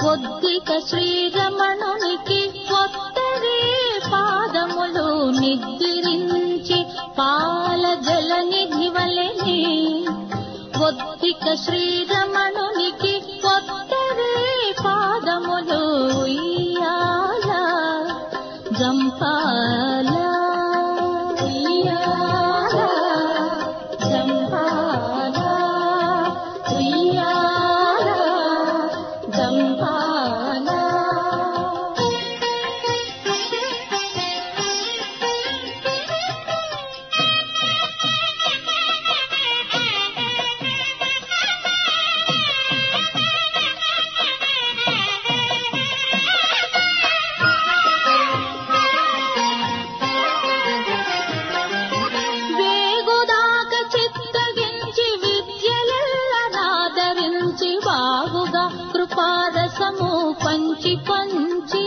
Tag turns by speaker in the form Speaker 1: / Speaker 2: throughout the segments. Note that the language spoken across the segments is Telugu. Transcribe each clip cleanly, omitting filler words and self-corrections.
Speaker 1: ఒద్దిక శ్రీరమణునికి ఒత్తరే పాదములు నిద్రించి పాల జలనిధి వలెనే. ఒద్దిక శ్రీరమణునికి ఒత్తరే పాదములు ఉయ్యాల జంపాల ఉయ్యాల జంపాల ఉయ్యాల జంపాల. వేగుదాక చిత్తగించి విద్యలెల్లనాదరించి బాగుగా కృపారసము పంచి పంచి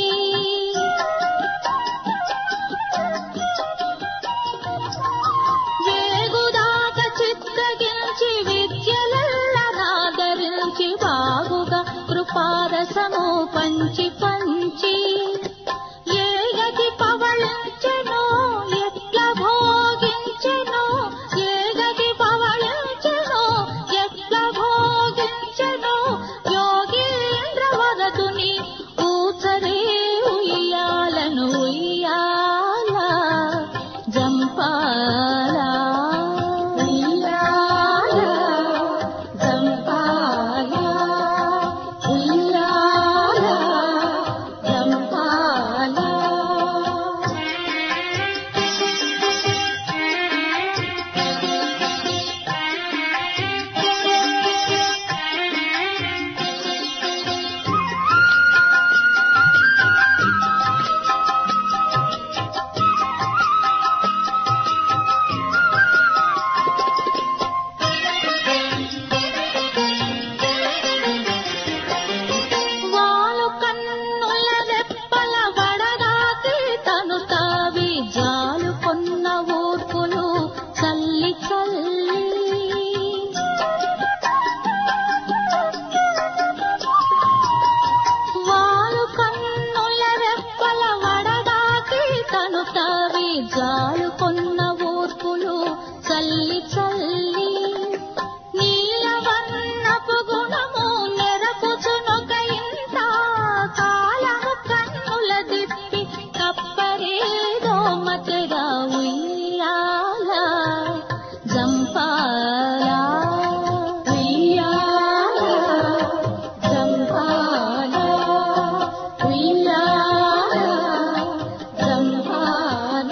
Speaker 1: వేగుదాక చిత్తగించి విద్యలెల్లనాదరించి బాగుగా కృపారసము పంచి పంచి ఏ గతి పవళించెనో ఎట్ల భోగించెనో ఏ గతి పవళించెనో ఎట్ల భోగించెనో యోగీంద్రవరదుని ఊచరే ఉయ్యాలను ఉయ్యాల జంపాల ఉయ్యాల జంపాల ఉయ్యాల జంపాల. వాలు కన్నుల రెప్పల వడగాకి తను తావి జాలు కొన్న ఊర్పులు చల్లి చల్లి వాలు కన్నుల రెప్పల వడగాకి తను తావి జాలు కొన్న ఊర్పులు చల్లి చల్లి నీలవర్ణపు గుణము నెరపుచునొక ఇంత కాలము కన్నుల దిప్పి కప్పరేదో మతగా ఉయ్యాల జంపాల ఉయ్యాల జంపాల ఉయ్యాల జంపాల.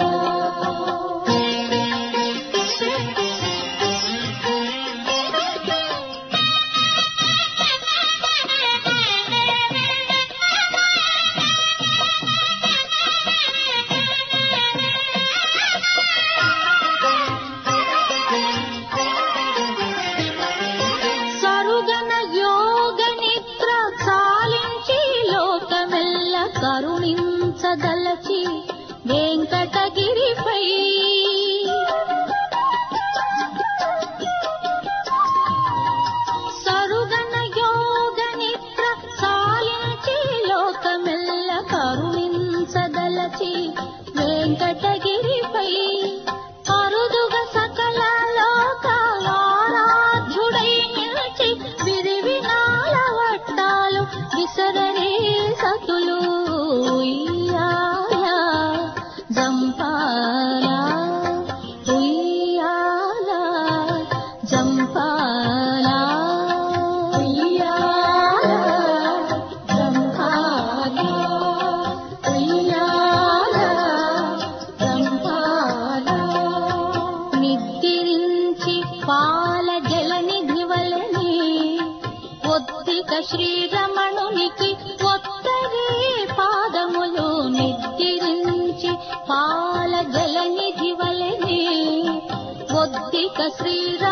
Speaker 1: సరుగన యోగ నిద్ర చాలించి లోకమెల్ల కరుణించదలచి వెంకటగిరిపై సరుగన యోగ నిద్ర చాలించి లోకమెల్ల కరుణించదలచి వెంకటగిరిపై అరుదుగా సకల లోకారాధ్యుడై నిలిచి విరివినాల వట్టాలు విసరనే సతులు ఉయ్యాల జంపాల ఉయ్యాల జంపాల ఉయ్యాల జంపాల ఉయ్యాల జంపాల. నిద్రించి పాల జలనిధి వలెనే ఒద్దిక శ్రీరమణునికి ఒత్తరే పాదములు నిద్రించి పాల జలనిధి వలెనే ఒద్దిక శ్రీ